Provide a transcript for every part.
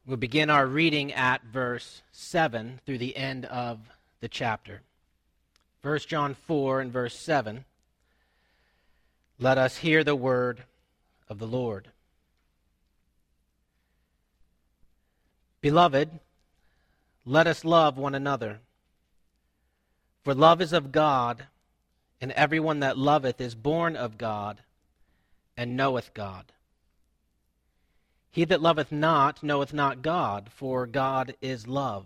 We'll begin our reading at verse 7 through the end of the chapter. 1 John 4 and verse 7. Let us hear the word of the Lord. Beloved, let us love one another. For love is of God, and everyone that loveth is born of God, and knoweth God. He that loveth not knoweth not God, for God is love.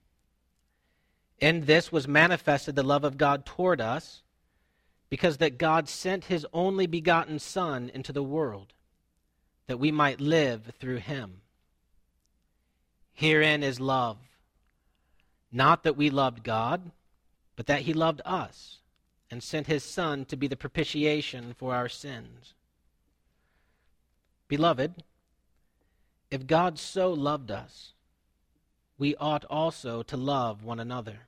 In this was manifested the love of God toward us, because that God sent his only begotten Son into the world, that we might live through him. Herein is love, not that we loved God, but that he loved us, and sent his Son to be the propitiation for our sins. Beloved, if God so loved us, we ought also to love one another.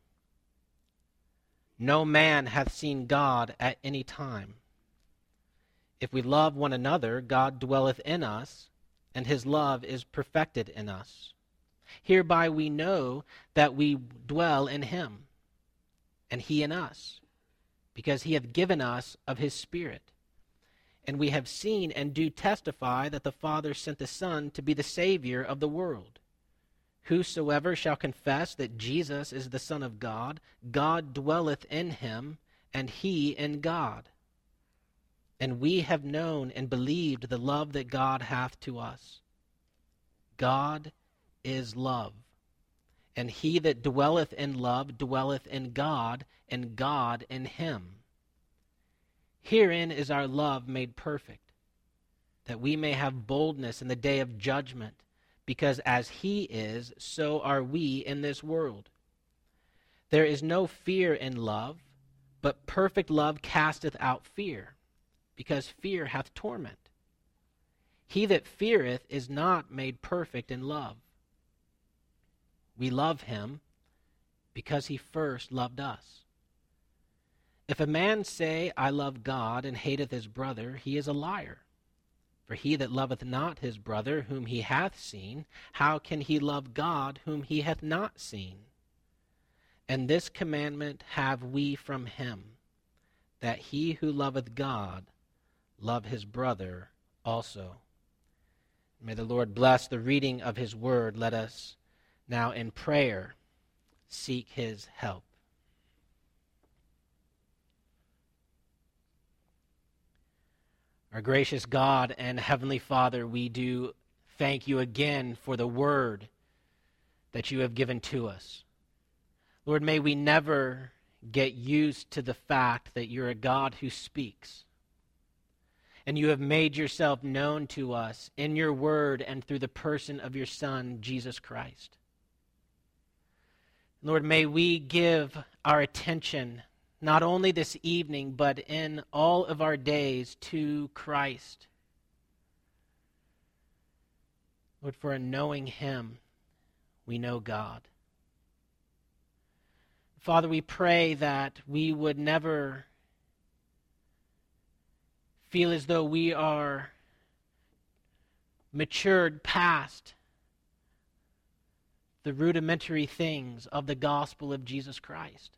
No man hath seen God at any time. If we love one another, God dwelleth in us, and his love is perfected in us. Hereby we know that we dwell in him, and he in us, because he hath given us of his Spirit. And we have seen and do testify that the Father sent the Son to be the Savior of the world. Whosoever shall confess that Jesus is the Son of God, God dwelleth in him, and he in God. And we have known and believed the love that God hath to us. God is love. And he that dwelleth in love dwelleth in God, and God in him. Herein is our love made perfect, that we may have boldness in the day of judgment, because as he is, so are we in this world. There is no fear in love, but perfect love casteth out fear, because fear hath torment. He that feareth is not made perfect in love. We love him because he first loved us. If a man say, I love God, and hateth his brother, he is a liar. For he that loveth not his brother whom he hath seen, how can he love God whom he hath not seen? And this commandment have we from him, that he who loveth God love his brother also. May the Lord bless the reading of his word. Let us now in prayer seek his help. Our gracious God and Heavenly Father, we do thank you again for the word that you have given to us. Lord, may we never get used to the fact that you're a God who speaks. And you have made yourself known to us in your word and through the person of your Son, Jesus Christ. Lord, may we give our attention not only this evening, but in all of our days to Christ. Lord, for in knowing him, we know God. Father, we pray that we would never feel as though we are matured past the rudimentary things of the gospel of Jesus Christ.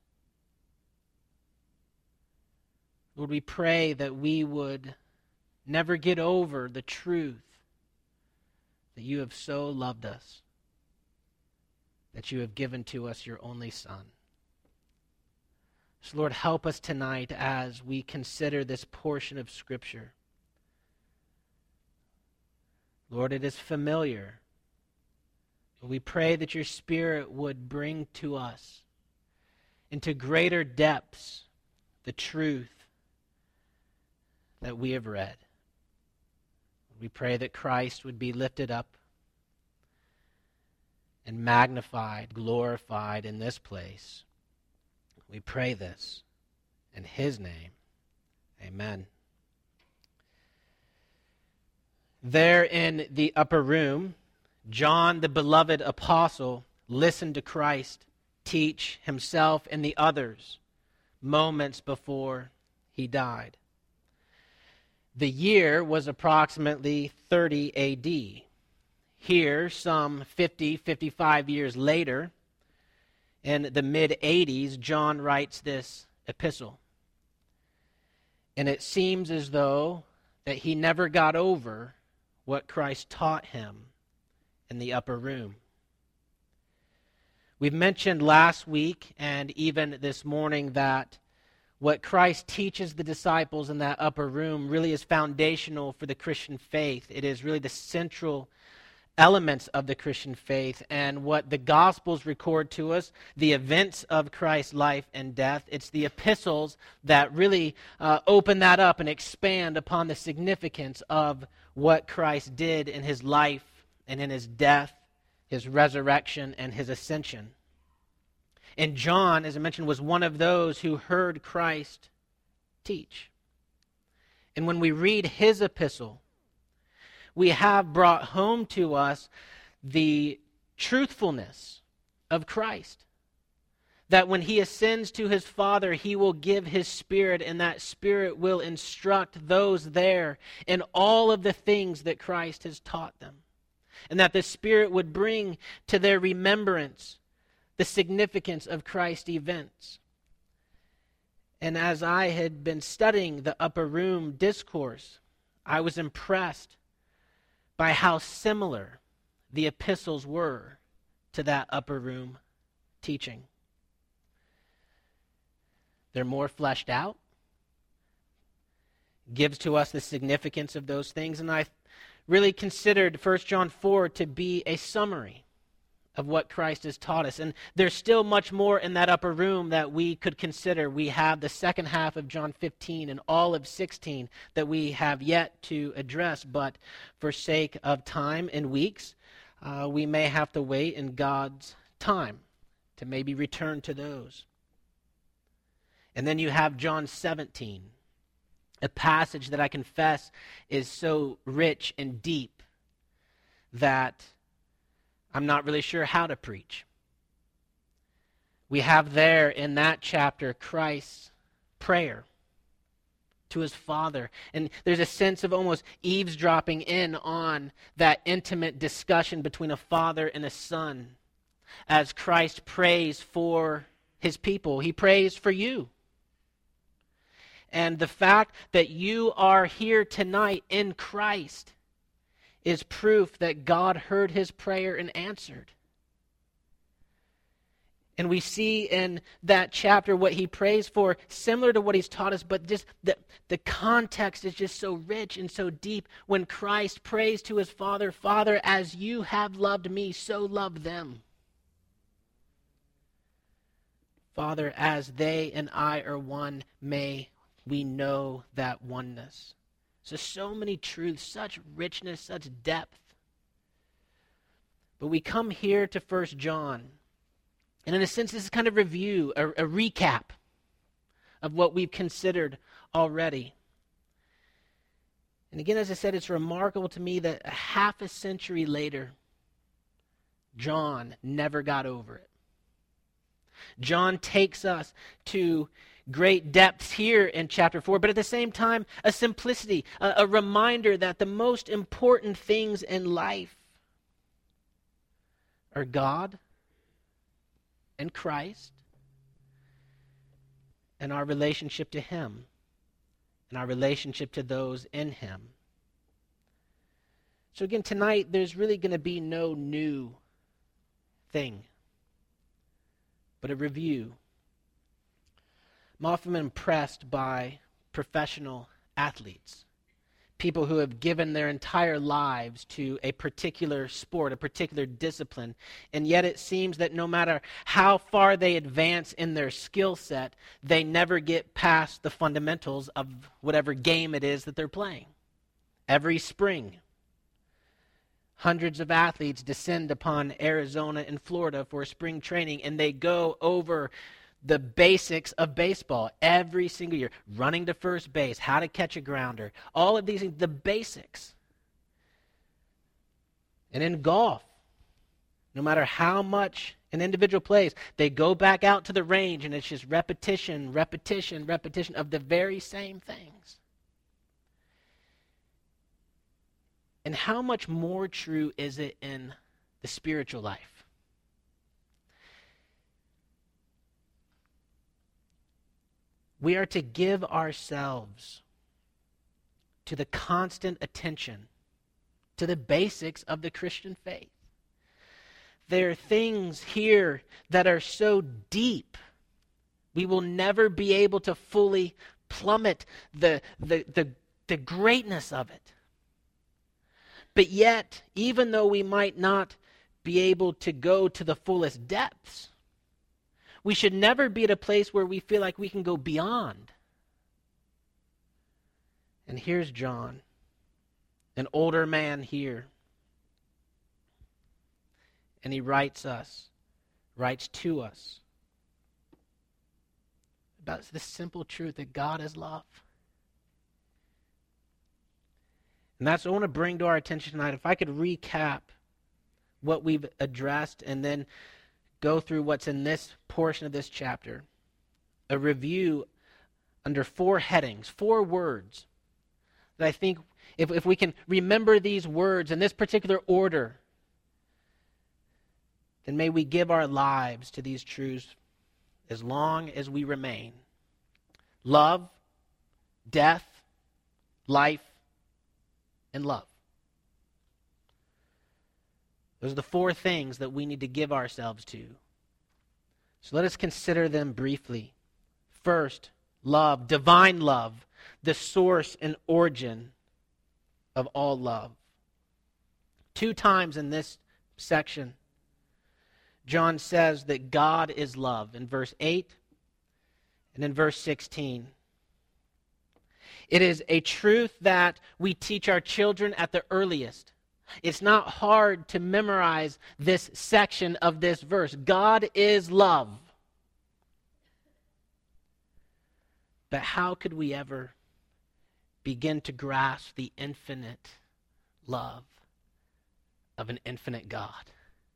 Lord, we pray that we would never get over the truth that you have so loved us, that you have given to us your only Son. So, Lord, help us tonight as we consider this portion of Scripture. Lord, it is familiar. We pray that your Spirit would bring to us into greater depths the truth that we have read. We pray that Christ would be lifted up and magnified, glorified in this place. We pray this in his name. Amen. There in the upper room, John, the beloved apostle, listened to Christ teach himself and the others moments before he died. The year was approximately 30 A.D. here, some 50, 55 years later, in the mid-80s, John writes this epistle. And it seems as though that he never got over what Christ taught him in the upper room. We've mentioned last week and even this morning that what Christ teaches the disciples in that upper room really is foundational for the Christian faith. It is really the central elements of the Christian faith, and what the Gospels record to us, the events of Christ's life and death. It's the epistles that really open that up and expand upon the significance of what Christ did in his life and in his death, his resurrection, and his ascension. And John, as I mentioned, was one of those who heard Christ teach. And when we read his epistle, we have brought home to us the truthfulness of Christ. That when he ascends to his Father, he will give his Spirit, and that Spirit will instruct those there in all of the things that Christ has taught them. And that the Spirit would bring to their remembrance the significance of Christ's events. And as I had been studying the upper room discourse, I was impressed by how similar the epistles were to that upper room teaching. They're more fleshed out, gives to us the significance of those things, and I really considered 1 John 4 to be a summary of what Christ has taught us. And there's still much more in that upper room that we could consider. We have the second half of John 15 and all of 16 that we have yet to address, but for sake of time and weeks, we may have to wait in God's time to maybe return to those. And then you have John 17, a passage that I confess is so rich and deep that I'm not really sure how to preach. We have there in that chapter Christ's prayer to his Father. And there's a sense of almost eavesdropping in on that intimate discussion between a father and a son as Christ prays for his people. He prays for you. And the fact that you are here tonight in Christ is proof that God heard his prayer and answered. And we see in that chapter what he prays for, similar to what he's taught us, but just the context is just so rich and so deep. When Christ prays to his Father, Father, as you have loved me, so love them. Father, as they and I are one, may we know that oneness. So many truths, such richness, such depth. But we come here to 1 John, and in a sense this is kind of review, a recap of what we've considered already. And again, as I said, it's remarkable to me that a half a century later, John never got over it. John takes us to great depths here in chapter 4, but at the same time, a simplicity, a reminder that the most important things in life are God and Christ and our relationship to him and our relationship to those in him. So again, tonight, there's really going to be no new thing, but a review. I'm often impressed by professional athletes, people who have given their entire lives to a particular sport, a particular discipline, and yet it seems that no matter how far they advance in their skill set, they never get past the fundamentals of whatever game it is that they're playing. Every spring, hundreds of athletes descend upon Arizona and Florida for spring training, and they go over the basics of baseball every single year. Running to first base, how to catch a grounder, all of these things, the basics. And in golf, no matter how much an individual plays, they go back out to the range and it's just repetition, repetition, repetition of the very same things. And how much more true is it in the spiritual life? We are to give ourselves to the constant attention to the basics of the Christian faith. There are things here that are so deep, we will never be able to fully plummet the greatness of it. But yet, even though we might not be able to go to the fullest depths, we should never be at a place where we feel like we can go beyond. And here's John, an older man here. And he writes to us about this simple truth that God is love. And that's what I want to bring to our attention tonight. If I could recap what we've addressed and then go through what's in this portion of this chapter. A review under 4 headings, 4 words that I think if we can remember these words in this particular order, then may we give our lives to these truths as long as we remain. Love, death, life, and love. Those are the 4 things that we need to give ourselves to. So let us consider them briefly. First, love, divine love, the source and origin of all love. 2 times in this section, John says that God is love in verse 8 and in verse 16. It is a truth that we teach our children at the earliest. It's not hard to memorize this section of this verse. God is love. But how could we ever begin to grasp the infinite love of an infinite God?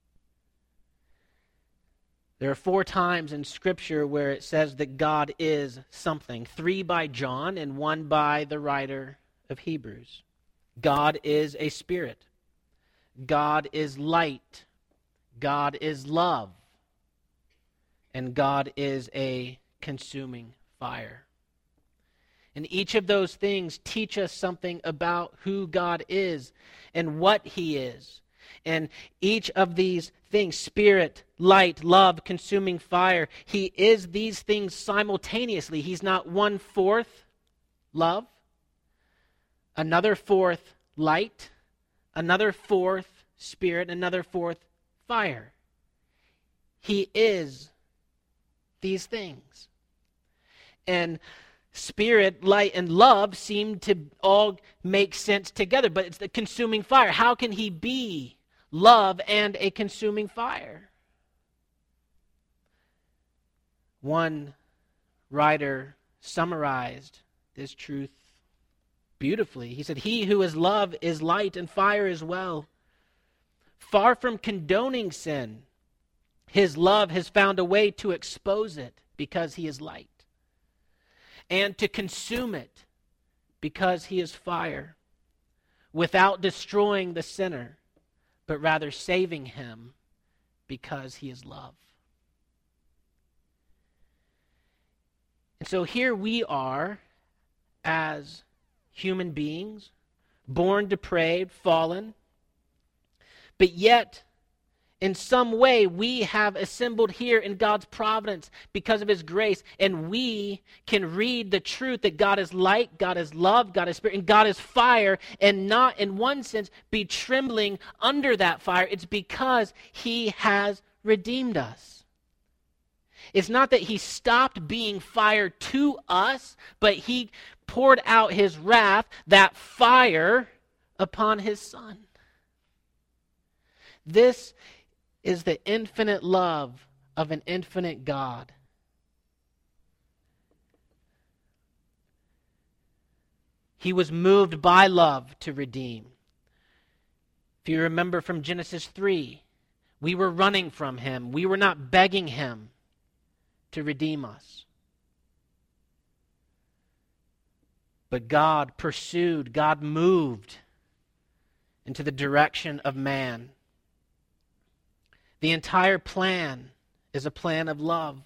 There are 4 times in Scripture where it says that God is something. 3 by John and 1 by the writer of Hebrews. God is a spirit. God is light. God is love. And God is a consuming fire. And each of those things teach us something about who God is and what He is. And each of these things, spirit, light, love, consuming fire, He is these things simultaneously. He's not 1/4 love, another 4th light, another 4th spirit, another 4th fire. He is these things. And spirit, light, and love seem to all make sense together, but it's the consuming fire. How can He be love and a consuming fire? One writer summarized this truth beautifully. He said, "He who is love is light and fire as well. Far from condoning sin, His love has found a way to expose it because He is light, and to consume it because He is fire, without destroying the sinner, but rather saving him because He is love." And so here we are as human beings, born depraved, fallen, but yet in some way we have assembled here in God's providence because of His grace, and we can read the truth that God is light, God is love, God is spirit, and God is fire, and not in one sense be trembling under that fire. It's because He has redeemed us. It's not that He stopped being fire to us, but He poured out His wrath, that fire, upon His Son. This is the infinite love of an infinite God. He was moved by love to redeem. If you remember from Genesis 3, we were running from Him. We were not begging Him to redeem us. But God pursued, God moved into the direction of man. The entire plan is a plan of love.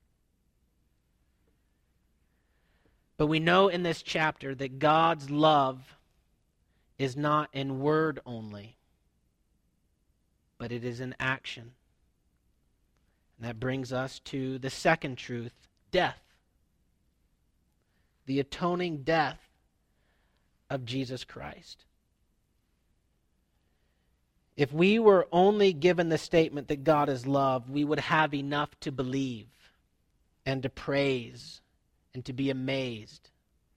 But we know in this chapter that God's love is not in word only, but it is in action. And that brings us to the second truth, death. The atoning death of Jesus Christ. If we were only given the statement that God is love, we would have enough to believe and to praise and to be amazed.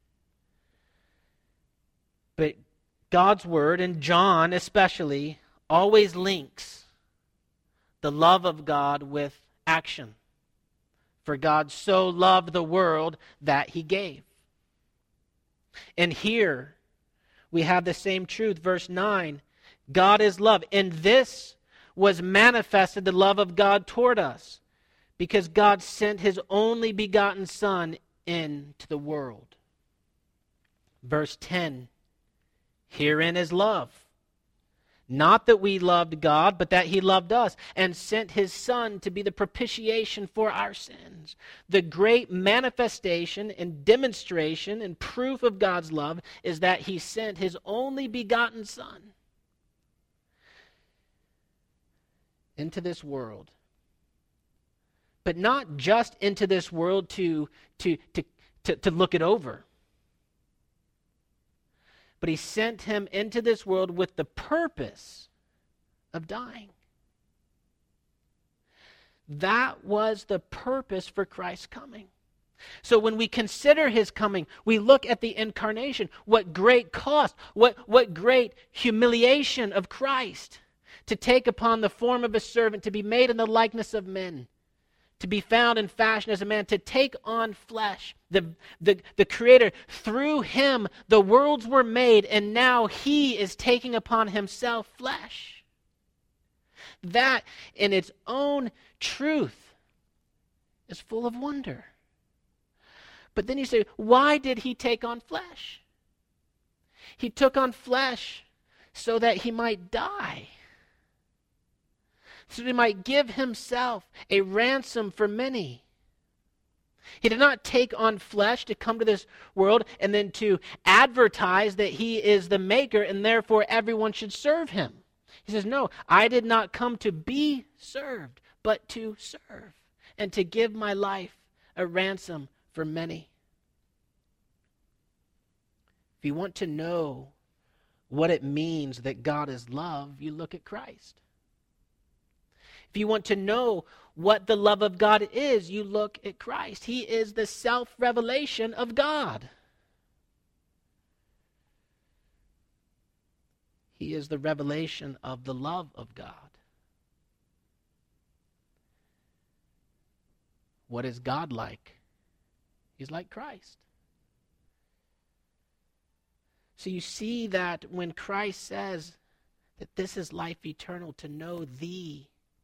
But God's word, and John especially, always links the love of God with action. For God so loved the world that he gave. And here we have the same truth. Verse 9, God is love. And this was manifested, the love of God toward us, because God sent his only begotten Son into the world. Verse 10, herein is love. Not that we loved God, but that he loved us and sent his Son to be the propitiation for our sins. The great manifestation and demonstration and proof of God's love is that he sent his only begotten Son into this world. But not just into this world to look it over. But he sent him into this world with the purpose of dying. That was the purpose for Christ's coming. So when we consider his coming, we look at the incarnation. What great cost, what great humiliation of Christ to take upon the form of a servant, to be made in the likeness of men, to be found in fashion as a man, to take on flesh. The Creator, through him, the worlds were made, and now he is taking upon himself flesh. That, in its own truth, is full of wonder. But then you say, why did he take on flesh? He took on flesh so that he might die. So that he might give himself a ransom for many. He did not take on flesh to come to this world and then to advertise that he is the maker and therefore everyone should serve him. He says, no, I did not come to be served, but to serve and to give my life a ransom for many. If you want to know what it means that God is love, you look at Christ. If you want to know what the love of God is, you look at Christ. He is the self-revelation of God. He is the revelation of the love of God. What is God like? He's like Christ. So you see that when Christ says that this is life eternal, to know thee,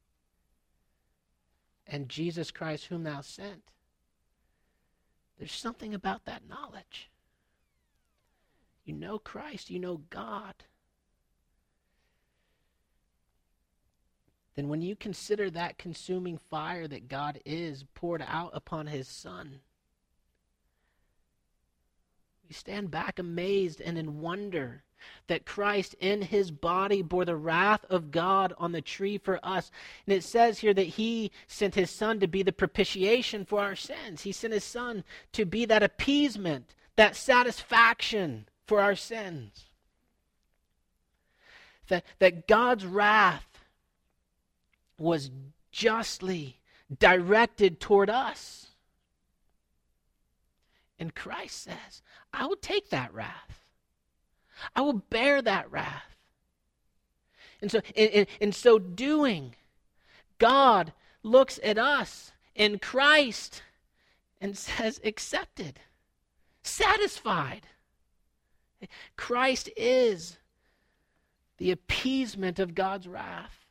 and Jesus Christ whom thou sent. There's something about that knowledge. You know Christ, you know God. Then when you consider that consuming fire that God is poured out upon his Son, you stand back amazed and in wonder that Christ in his body bore the wrath of God on the tree for us. And it says here that he sent his Son to be the propitiation for our sins. He sent his Son to be that appeasement, that satisfaction for our sins. That God's wrath was justly directed toward us. And Christ says, I will take that wrath. I will bear that wrath. And so in so doing, God looks at us in Christ and says, accepted, satisfied. Christ is the appeasement of God's wrath.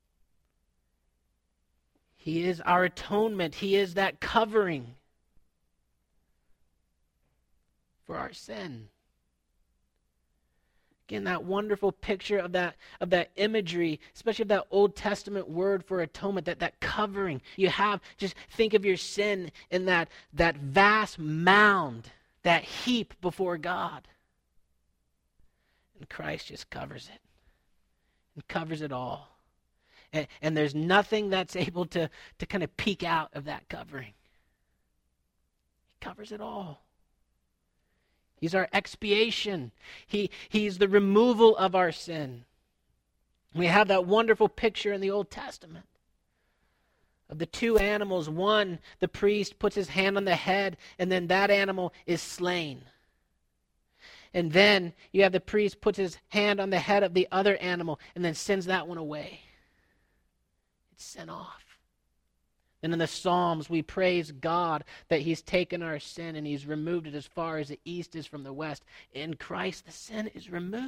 He is our atonement. He is that covering for our sin. Again, that wonderful picture of that imagery, especially of that Old Testament word for atonement, that covering you have. Just think of your sin in that vast mound, that heap before God. And Christ just covers it. And covers it all. And there's nothing that's able to kind of peek out of that covering. He covers it all. He's our expiation. He's the removal of our sin. We have that wonderful picture in the Old Testament of the two animals. One, the priest puts his hand on the head, and then that animal is slain. And then you have the priest puts his hand on the head of the other animal and then sends that one away. It's sent off. And in the Psalms, we praise God that he's taken our sin and he's removed it as far as the east is from the west. In Christ, the sin is removed.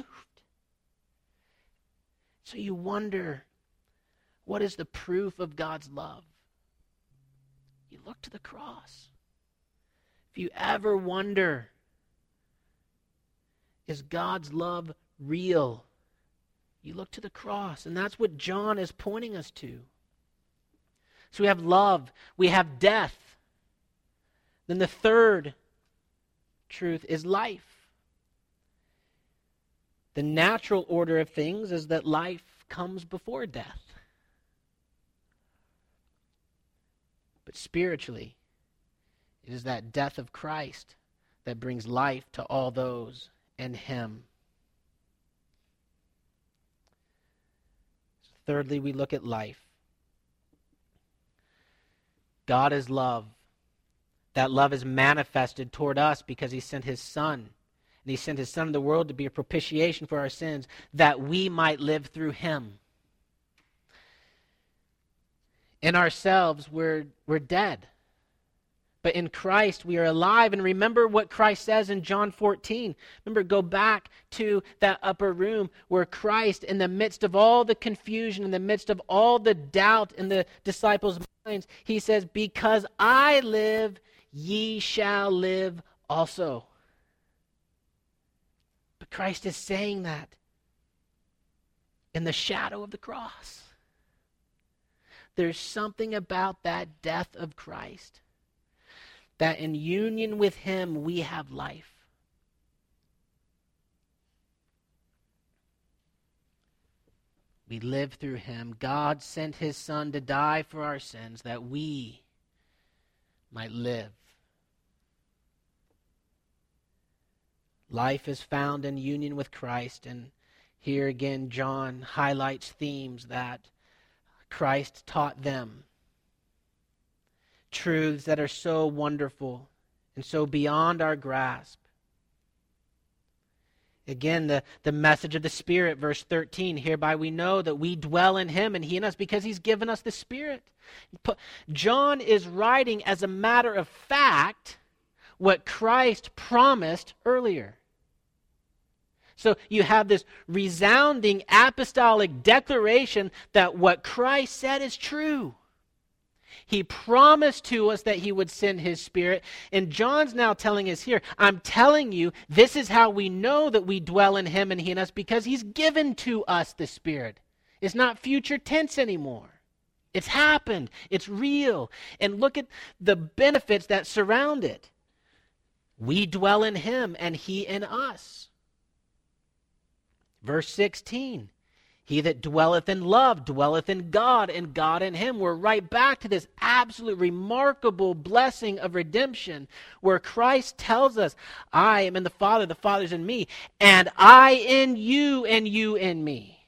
So you wonder, what is the proof of God's love? You look to the cross. If you ever wonder, is God's love real? You look to the cross, and that's what John is pointing us to. So we have love, we have death. Then the third truth is life. The natural order of things is that life comes before death. But spiritually, it is that death of Christ that brings life to all those in him. Thirdly, we look at life. God is love. That love is manifested toward us because he sent his Son. And he sent his Son in the world to be a propitiation for our sins, that we might live through him. In ourselves, we're dead. But in Christ, we are alive. And remember what Christ says in John 14. Remember, go back to that upper room where Christ, in the midst of all the confusion, in the midst of all the doubt in the disciples' minds, he says, because I live, ye shall live also. But Christ is saying that in the shadow of the cross. There's something about that death of Christ, that in union with him we have life. We live through him. God sent his Son to die for our sins that we might live. Life is found in union with Christ, and here again John highlights themes that Christ taught them. Truths that are so wonderful and so beyond our grasp. Again, the message of the Spirit, verse 13, hereby we know that we dwell in him and he in us because he's given us the Spirit. John is writing as a matter of fact what Christ promised earlier. So you have this resounding apostolic declaration that what Christ said is true. He promised to us that he would send his Spirit. And John's now telling us here, I'm telling you, this is how we know that we dwell in him and he in us, because he's given to us the Spirit. It's not future tense anymore. It's happened. It's real. And look at the benefits that surround it. We dwell in him and he in us. Verse 16. He that dwelleth in love dwelleth in God, and God in him. We're right back to this absolute remarkable blessing of redemption where Christ tells us, I am in the Father's in me, and I in you, and you in me.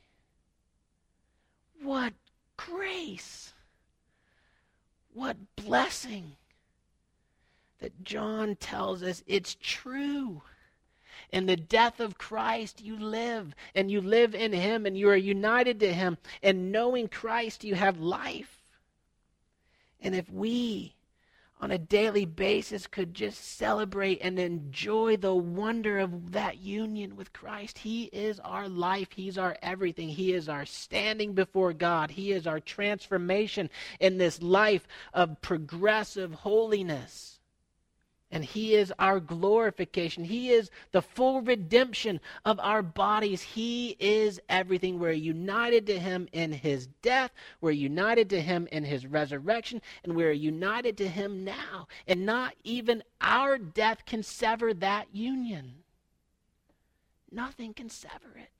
What grace! What blessing that John tells us it's true. In the death of Christ, you live, and you live in him, and you are united to him. And knowing Christ, you have life. And if we, on a daily basis, could just celebrate and enjoy the wonder of that union with Christ, he is our life. He's our everything. He is our standing before God. He is our transformation in this life of progressive holiness. And he is our glorification. He is the full redemption of our bodies. He is everything. We're united to him in his death. We're united to him in his resurrection. And we're united to him now. And not even our death can sever that union. Nothing can sever it.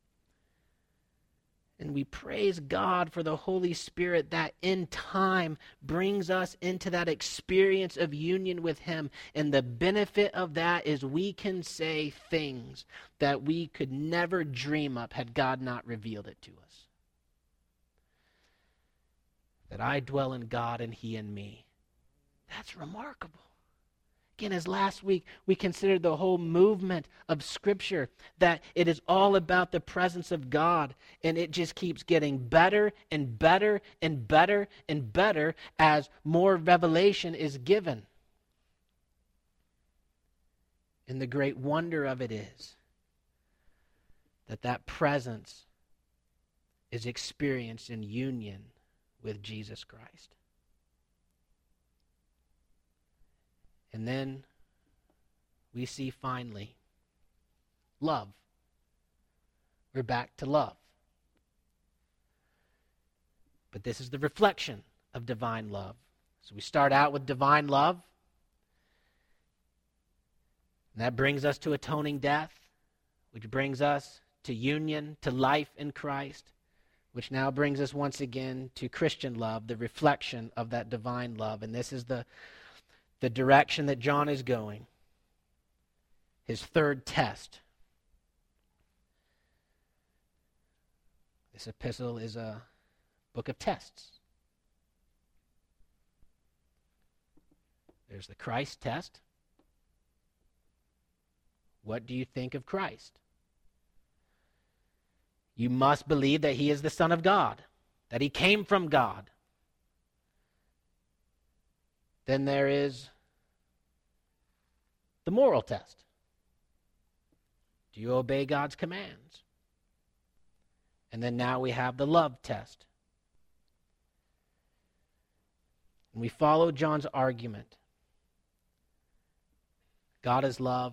And we praise God for the Holy Spirit that in time brings us into that experience of union with him. And the benefit of that is we can say things that we could never dream up had God not revealed it to us. That I dwell in God and he in me. That's remarkable. Again, as last week, we considered the whole movement of Scripture, that it is all about the presence of God, and it just keeps getting better and better and better and better as more revelation is given. And the great wonder of it is that that presence is experienced in union with Jesus Christ. And then we see finally love. We're back to love. But this is the reflection of divine love. So we start out with divine love. And that brings us to atoning death, which brings us to union, to life in Christ, which now brings us once again to Christian love, the reflection of that divine love. And this is the direction that John is going. His third test. This epistle is a book of tests. There's the Christ test. What do you think of Christ? You must believe that he is the Son of God, that he came from God. Then there is the moral test. Do you obey God's commands? And then now we have the love test. And we follow John's argument. God is love,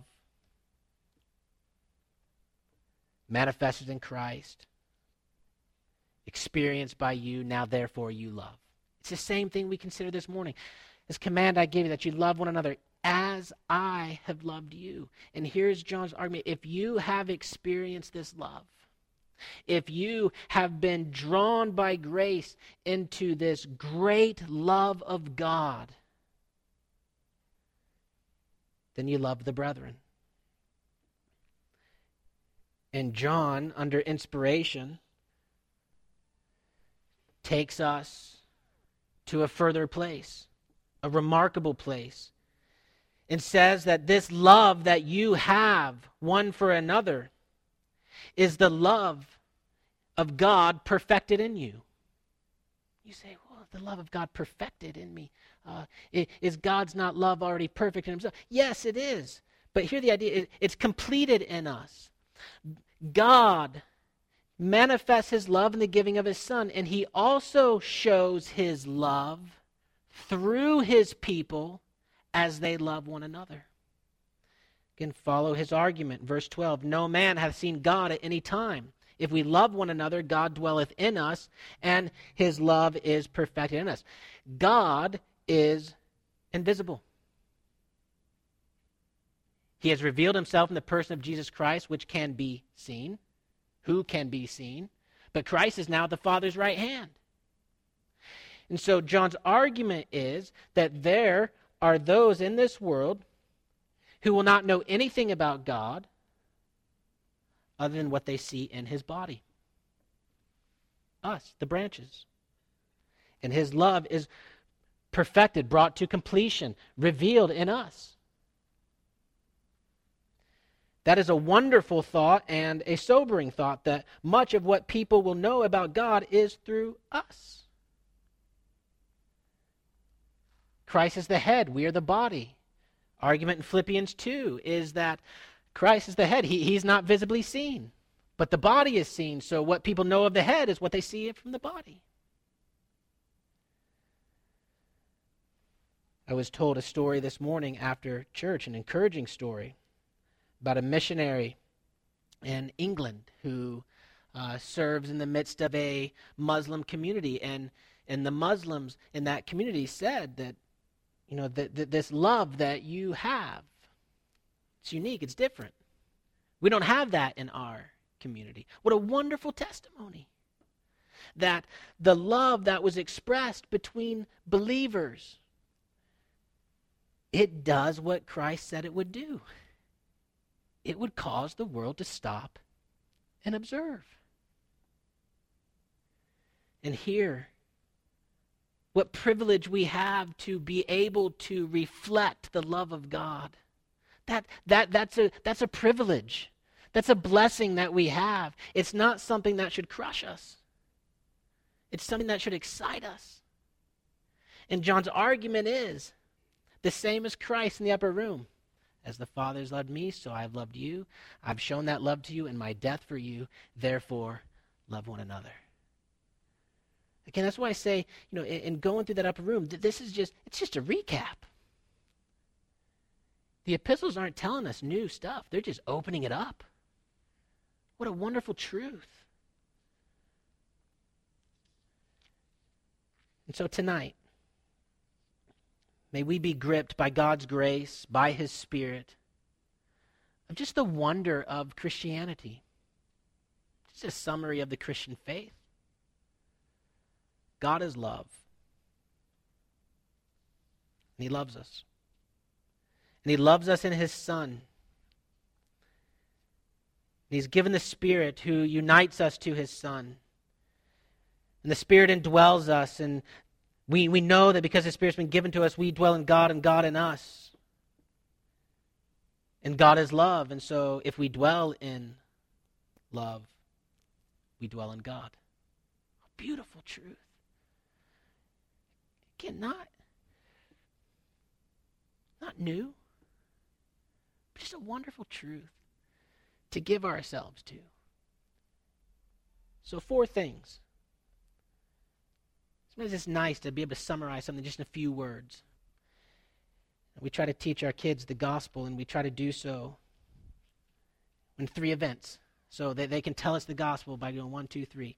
manifested in Christ, experienced by you, now therefore you love. It's the same thing we consider this morning. This command I gave you, that you love one another as I have loved you. And here's John's argument. If you have experienced this love, if you have been drawn by grace into this great love of God, then you love the brethren. And John, under inspiration, takes us to a further place, a remarkable place, and says that this love that you have one for another is the love of God perfected in you. You say, well, the love of God perfected in me. Is God's not love already perfect in himself? Yes, it is. But here the idea, it's completed in us. God manifests his love in the giving of his Son, and he also shows his love through his people as they love one another. Again, follow his argument. Verse 12, no man hath seen God at any time. If we love one another, God dwelleth in us, and his love is perfected in us. God is invisible. He has revealed himself in the person of Jesus Christ, which can be seen. Who can be seen? But Christ is now at the Father's right hand. And so John's argument is that there are those in this world who will not know anything about God other than what they see in his body. Us, the branches. And his love is perfected, brought to completion, revealed in us. That is a wonderful thought and a sobering thought, that much of what people will know about God is through us. Christ is the head, we are the body. Argument in Philippians 2 is that Christ is the head. He's not visibly seen, but the body is seen. So what people know of the head is what they see from the body. I was told a story this morning after church, an encouraging story about a missionary in England who serves in the midst of a Muslim community, and the Muslims in that community said that, that this love that you have, it's unique, it's different. We don't have that in our community. What a wonderful testimony that the love that was expressed between believers, it does what Christ said it would do. It would cause the world to stop and observe. And here, what privilege we have to be able to reflect the love of God. That's a privilege. That's a blessing that we have. It's not something that should crush us. It's something that should excite us. And John's argument is the same as Christ in the upper room. As the Father has loved me, so I have loved you. I've shown that love to you in my death for you. Therefore, love one another. Again, that's why I say, in going through that upper room, it's just a recap. The epistles aren't telling us new stuff. They're just opening it up. What a wonderful truth. And so tonight, may we be gripped by God's grace, by His Spirit, of just the wonder of Christianity. Just a summary of the Christian faith. God is love. And He loves us. And He loves us in His Son. And He's given the Spirit who unites us to His Son. And the Spirit indwells us, and we know that because the Spirit's been given to us, we dwell in God and God in us. And God is love, and so if we dwell in love, we dwell in God. A beautiful truth. Again, not new, but just a wonderful truth to give ourselves to. So 4 things. Sometimes it's nice to be able to summarize something just in a few words. We try to teach our kids the gospel, and we try to do so in 3 events. So they can tell us the gospel by doing 1, 2, 3.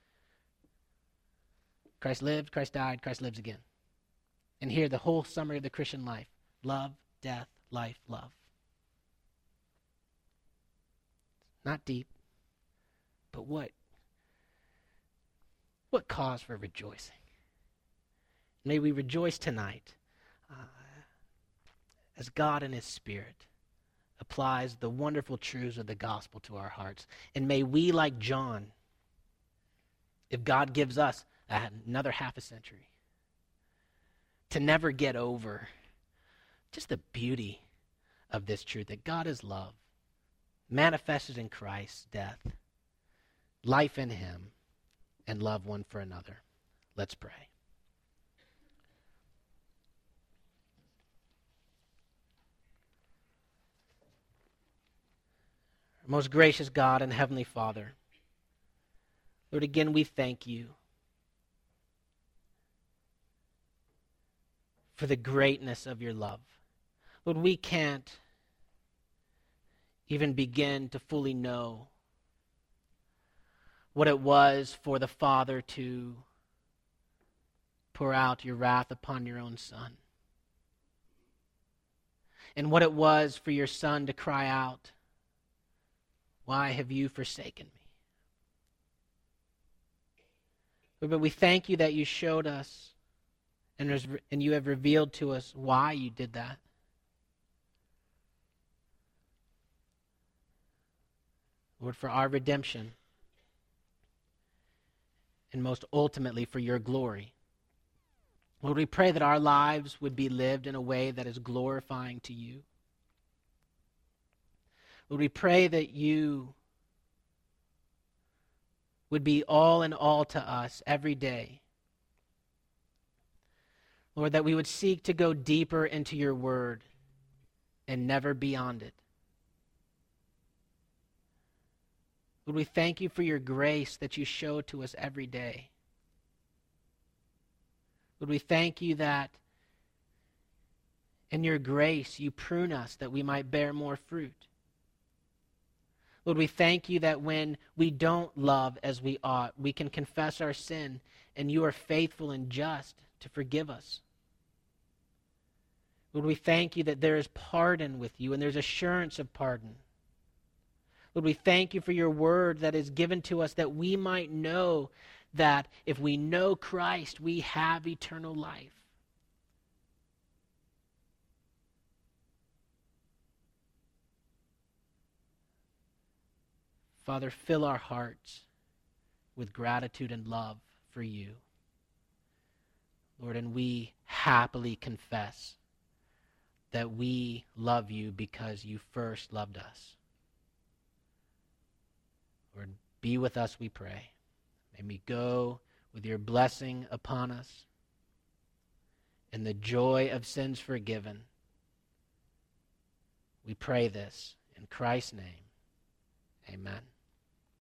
Christ lived, Christ died, Christ lives again. And here, the whole summary of the Christian life. Love, death, life, love. Not deep, but what cause for rejoicing? May we rejoice tonight as God in His Spirit applies the wonderful truths of the gospel to our hearts. And may we, like John, if God gives us another half a century, to never get over just the beauty of this truth, that God is love, manifested in Christ's death, life in Him, and love one for another. Let's pray. Most gracious God and Heavenly Father, Lord, again we thank You for the greatness of Your love. Lord, we can't even begin to fully know what it was for the Father to pour out Your wrath upon Your own Son, and what it was for Your Son to cry out, "Why have You forsaken me?" Lord, but we thank You that You showed us and You have revealed to us why You did that. Lord, for our redemption, and most ultimately for Your glory. Lord, we pray that our lives would be lived in a way that is glorifying to You. Lord, we pray that You would be all in all to us every day. Lord, that we would seek to go deeper into Your word and never beyond it. Lord, we thank You for Your grace that You show to us every day. Lord, we thank You that In your grace, you prune us that we might bear more fruit. Lord, we thank you that when we don't love as we ought, we can confess our sin, and you are faithful and just to forgive us. Lord, we thank you that there is pardon with you, and there's assurance of pardon. Lord, we thank you for your word that is given to us that we might know that if we know Christ, we have eternal life. Father, fill our hearts with gratitude and love for you. Lord, and we happily confess that we love you because you first loved us. Lord, be with us, we pray. May we go with your blessing upon us and the joy of sins forgiven. We pray this in Christ's name. Amen.